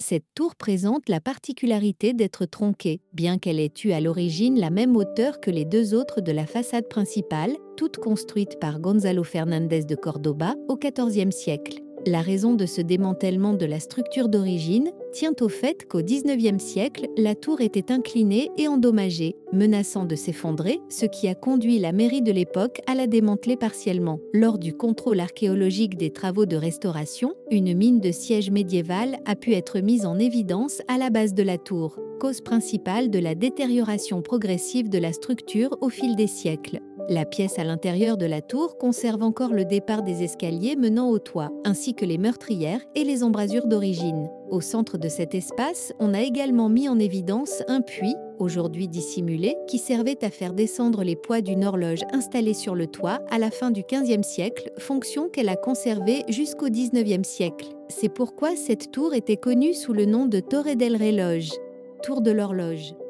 Cette tour présente la particularité d'être tronquée, bien qu'elle ait eu à l'origine la même hauteur que les deux autres de la façade principale, toutes construites par Gonzalo Fernández de Córdoba au XIVe siècle. La raison de ce démantèlement de la structure d'origine tient au fait qu'au XIXe siècle, la tour était inclinée et endommagée, menaçant de s'effondrer, ce qui a conduit la mairie de l'époque à la démanteler partiellement. Lors du contrôle archéologique des travaux de restauration, une mine de siège médiévale a pu être mise en évidence à la base de la tour, cause principale de la détérioration progressive de la structure au fil des siècles. La pièce à l'intérieur de la tour conserve encore le départ des escaliers menant au toit, ainsi que les meurtrières et les embrasures d'origine. Au centre de cet espace, on a également mis en évidence un puits, aujourd'hui dissimulé, qui servait à faire descendre les poids d'une horloge installée sur le toit à la fin du XVe siècle, fonction qu'elle a conservée jusqu'au XIXe siècle. C'est pourquoi cette tour était connue sous le nom de Torre del Reloj, tour de l'horloge.